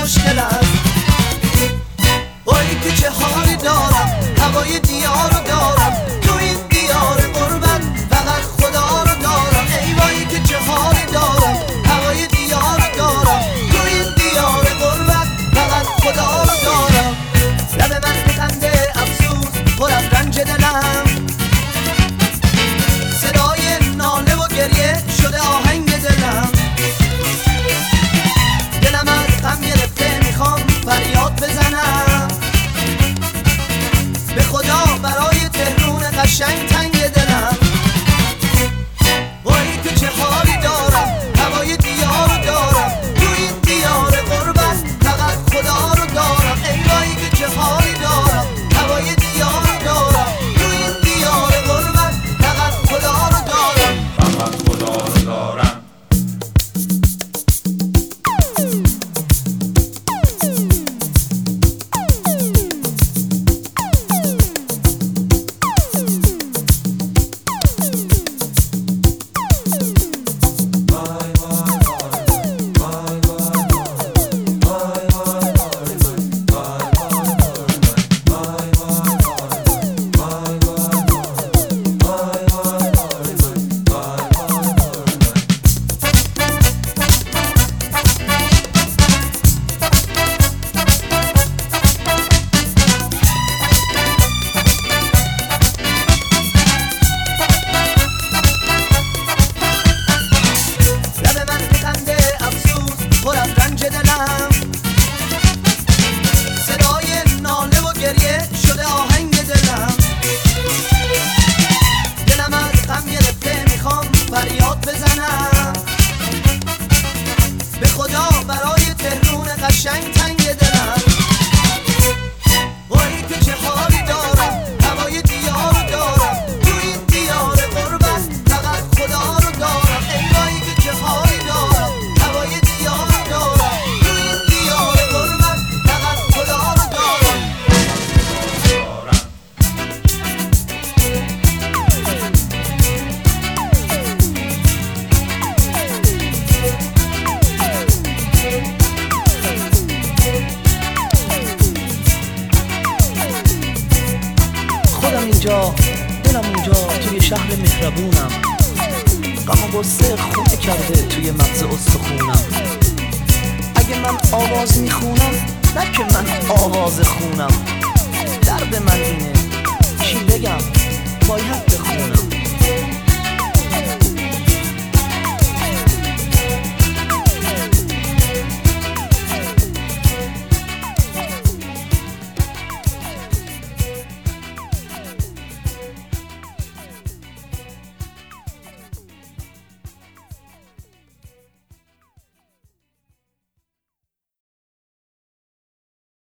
مشکل است. وای که چه حالی دارم، هوای دیار رو دارم، تو این دیار غربت فقط خدا رو دارم. ای وای که چه حالی دارم، هوای دیار رو دارم، تو این دیار غربت فقط خدا رو دارم. لب من بخنده افسوس پر از رنج دلم، صدای ناله و گریه شده آهنگ دلم. دلم از غم گرفته میخوام فریاد بزنم، به خدا برای تهرون قشنگ تنگ دلم. وای که چه حالی دارم، هوای دیار رو دارم، تو این دیار غربت فقط خدا رو دارم. ای وای که چه حالی دارم، هوای دیار رو دارم، تو این دیار غربت فقط خدا رو دارم، فقط خدا رو دارم. صدای ناله و گریه شده آهنگ دلم. دلم از غم گرفته میخوام فریاد بزنم، به خدا برای تهرون قشنگ تنگ دلم. وای که چه حالی دارم، هوای دیار رو دارم، تو این دیار غربت فقط خدا رو دارم. ای وای که چه حالی دارم، هوای دیار رو دارم، تو این دیار غربت فقط خدا رو دارم. خودم اینجا، دلم اونجا، توی شهر مهربونم، غم و غصه خونه کرده توی مغز استخونم. اگه من آواز میخونم نه که من آواز خونم، درد من اینه چی بگم باید بخونم.